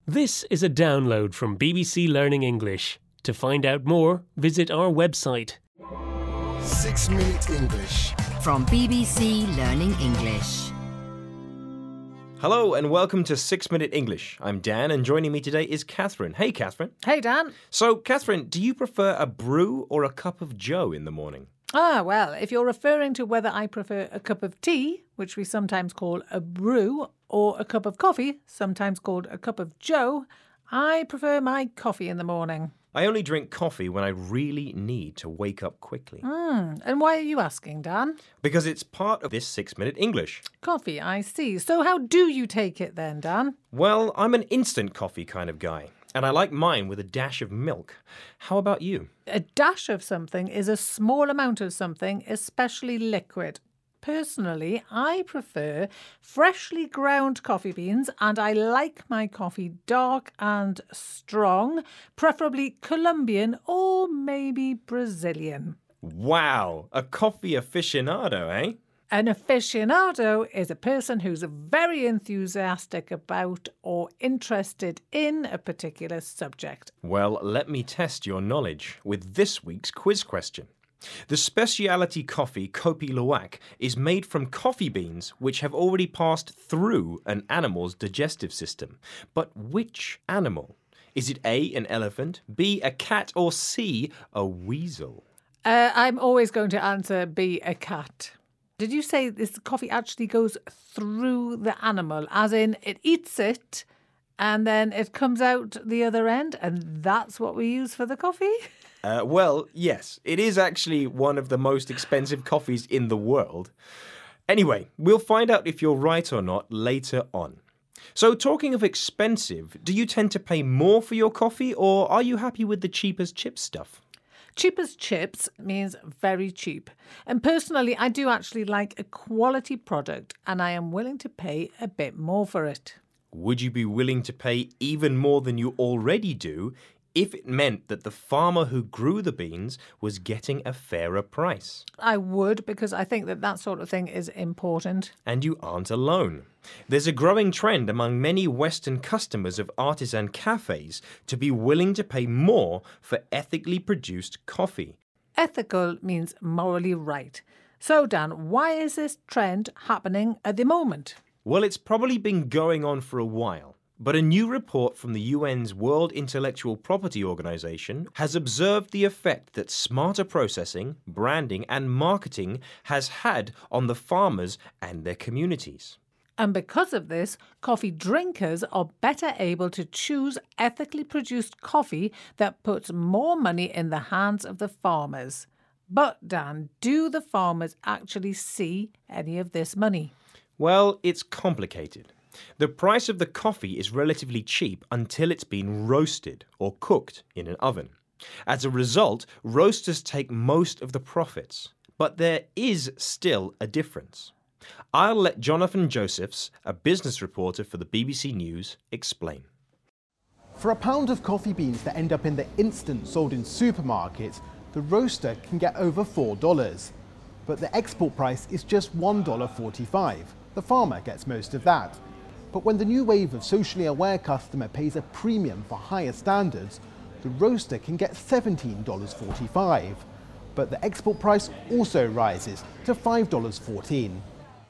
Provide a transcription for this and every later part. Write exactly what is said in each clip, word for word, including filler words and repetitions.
This is a download from B B C Learning English. To find out more, visit our website. Six Minute English. From B B C Learning English. Hello and welcome to Six Minute English. I'm Dan and joining me today is Catherine. Hey, Catherine. Hey, Dan. So, Catherine, do you prefer a brew or a cup of joe in the morning? Ah, well, if you're referring to whether I prefer a cup of tea, which we sometimes call a brew, or a cup of coffee, sometimes called a cup of joe, I prefer my coffee in the morning. I only drink coffee when I really need to wake up quickly. Mm, and why are you asking, Dan? Because it's part of this Six Minute English. Coffee, I see. So how do you take it then, Dan? Well, I'm an instant coffee kind of guy, and I like mine with a dash of milk. How about you? A dash of something is a small amount of something, especially liquid. Personally, I prefer freshly ground coffee beans and I like my coffee dark and strong, preferably Colombian or maybe Brazilian. Wow, a coffee aficionado, eh? An aficionado is a person who's very enthusiastic about or interested in a particular subject. Well, let me test your knowledge with this week's quiz question. The specialty coffee Kopi Luwak is made from coffee beans which have already passed through an animal's digestive system. But which animal? Is it A, an elephant, B, a cat, or C, a weasel? Uh, I'm always going to answer B, a cat. Did you say this coffee actually goes through the animal, as in it eats it and then it comes out the other end and that's what we use for the coffee? Uh, well, yes, it is actually one of the most expensive coffees in the world. Anyway, we'll find out if you're right or not later on. So, talking of expensive, do you tend to pay more for your coffee or are you happy with the cheap as chips stuff? Cheap as chips means very cheap. And personally, I do actually like a quality product and I am willing to pay a bit more for it. Would you be willing to pay even more than you already do if it meant that the farmer who grew the beans was getting a fairer price? I would, because I think that that sort of thing is important. And you aren't alone. There's a growing trend among many Western customers of artisan cafes to be willing to pay more for ethically produced coffee. Ethical means morally right. So, Dan, why is this trend happening at the moment? Well, it's probably been going on for a while. But a new report from the U N's World Intellectual Property Organization has observed the effect that smarter processing, branding and marketing has had on the farmers and their communities. And because of this, coffee drinkers are better able to choose ethically produced coffee that puts more money in the hands of the farmers. But, Dan, do the farmers actually see any of this money? Well, it's complicated. The price of the coffee is relatively cheap until it's been roasted or cooked in an oven. As a result, roasters take most of the profits. But there is still a difference. I'll let Jonathan Josephs, a business reporter for the B B C News, explain. For a pound of coffee beans that end up in the instant sold in supermarkets, the roaster can get over four dollars. But the export price is just one dollar forty-five. The farmer gets most of that. But when the new wave of socially aware customer pays a premium for higher standards, the roaster can get seventeen dollars forty-five. But the export price also rises to five dollars fourteen.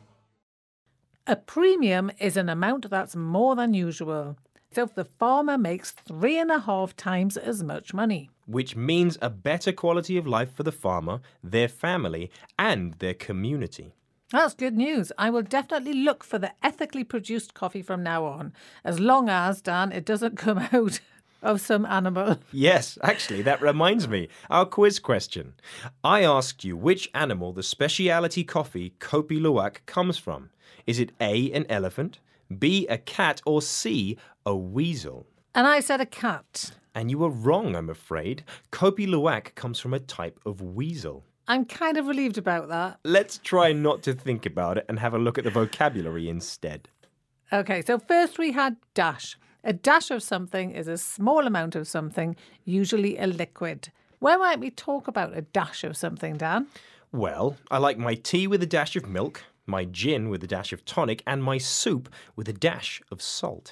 A premium is an amount that's more than usual. So if the farmer makes three and a half times as much money. Which means a better quality of life for the farmer, their family, and their community. That's good news. I will definitely look for the ethically produced coffee from now on, as long as, Dan, it doesn't come out of some animal. Yes, actually, that reminds me. Our quiz question. I asked you which animal the specialty coffee Kopi Luwak comes from. Is it A, an elephant, B, a cat, or C, a weasel? And I said a cat. And you were wrong, I'm afraid. Kopi Luwak comes from a type of weasel. I'm kind of relieved about that. Let's try not to think about it and have a look at the vocabulary instead. Okay, so first we had dash. A dash of something is a small amount of something, usually a liquid. Where might we talk about a dash of something, Dan? Well, I like my tea with a dash of milk, my gin with a dash of tonic, and my soup with a dash of salt.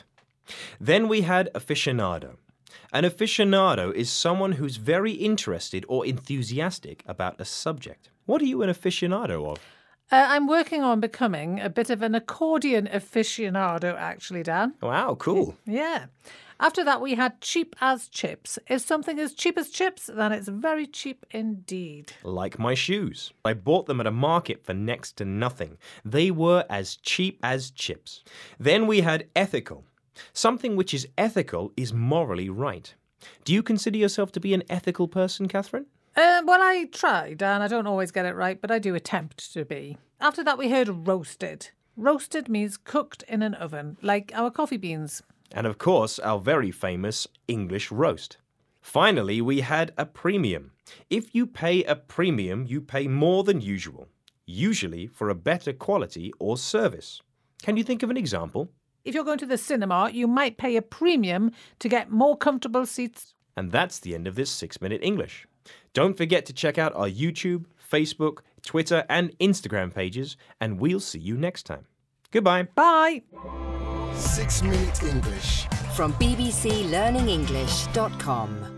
Then we had aficionado. An aficionado is someone who's very interested or enthusiastic about a subject. What are you an aficionado of? Uh, I'm working on becoming a bit of an accordion aficionado, actually, Dan. Wow, cool. Yeah. After that, we had cheap as chips. If something is cheap as chips, then it's very cheap indeed. Like my shoes. I bought them at a market for next to nothing. They were as cheap as chips. Then we had ethical. Something which is ethical is morally right. Do you consider yourself to be an ethical person, Catherine? Uh, well, I try, Dan. I don't always get it right, but I do attempt to be. After that, we heard roasted. Roasted means cooked in an oven, like our coffee beans. And of course, our very famous English roast. Finally, we had a premium. If you pay a premium, you pay more than usual, usually for a better quality or service. Can you think of an example? If you're going to the cinema, you might pay a premium to get more comfortable seats. And that's the end of this six-minute English. Don't forget to check out our YouTube, Facebook, Twitter and Instagram pages, and we'll see you next time. Goodbye. Bye. Six Minute English. From b b c learning english dot com.